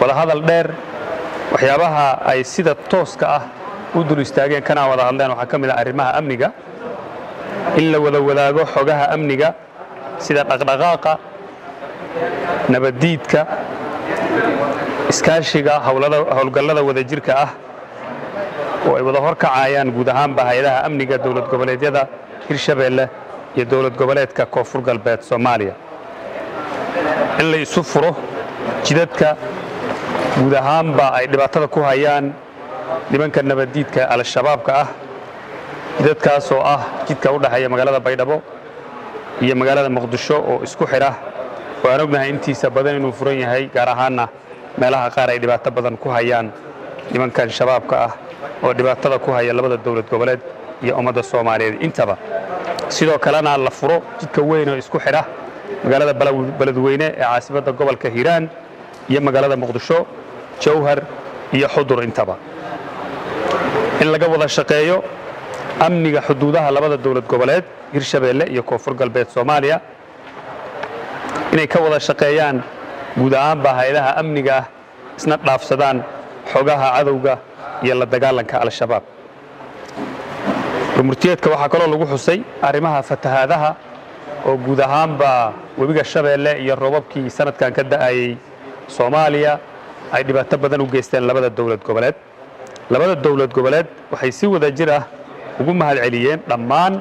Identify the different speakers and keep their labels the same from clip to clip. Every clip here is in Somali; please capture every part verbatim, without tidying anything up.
Speaker 1: wada hadal dheer waxyaabaha ay sida tooska ah u dul istaageen kana wada hadleen waxa kamid ah arrimaha amniga in la wada wadaago xogaha amniga sida dhaqdhaqaaqa nabadiidka iskaashiga hawlgallada wadajirka ah oo ay wada horkacayaan guud ahaanba hay'adaha amniga dawlad goboleedyada Hirshabeelle iyo dawlad goboleedka Koonfur Galbeed Soomaaliya in la isu furo jidadka guud ahaanba ay dhibaatada ku hayaan nimanka nabadiidka al-shabaabka ah jidadkaas oo ah jidka u dhaxeeya magaalada Baydhabo iyo magaalada Muqdisho oo isku xira waan ognahay intiisa badan inuu furan yahay gaar ahaanna meelaha qaar ay dhibaato badan ku hayaan nimankan shabaabka ah oo dhibaatada ku haya labada dawlad goboleed iyo ummadda Soomaaliyeed intaba sidoo kalena la furo jidka weyn oo isku xira magaalada Beledweyne ee caasimadda gobolka Hiiraan iyo magaalada Muqdisho Jowhar iyo Xudur intaba in laga wada shaqeeyo amniga xuduudaha labada dawlad goboleed Hirshabeelle iyo Koonfur Galbeed Soomaaliya inay ka wada shaqeeyaan guud ahaanba hay'adaha amniga isna dhaafsadaan xogaha cadawga iyo la dagaalanka al-shabaab rumurtiyeedka waxa kale oo lagu xusay arrimaha fatahaadaha oo guud ahaanba webiga Shabeelle iyo roobabkii sanadkan ka da'ayay Soomaaliya ay dhibaato badan u geysteen labada dawlad goboleed labada dawlad goboleed waxay si wada jir ah ugu mahad celiyeen dhammaan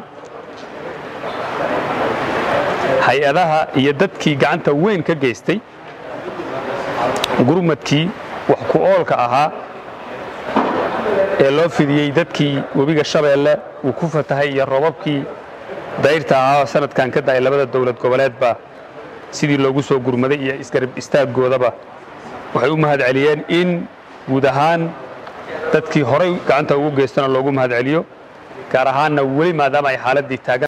Speaker 1: hay'adaha iyo dadkii gacanta weyn ka geystay gurmadkii wax ku oolka ahaa ee loo fidiyay dadkii webiga Shabeelle uu ku fatahay iyo roobabkii dayrta ah sanadkan ka da'ay labada dawlad goboleedba sidii loogu soo gurmaday iyo isgarab istaaggoodaba waxay u mahad celiyeen in guud ahaan dadkii horay gacanta ugu geystana loogu mahad celiyo gaar ahaanna weli maadaama ay xaaladii taagan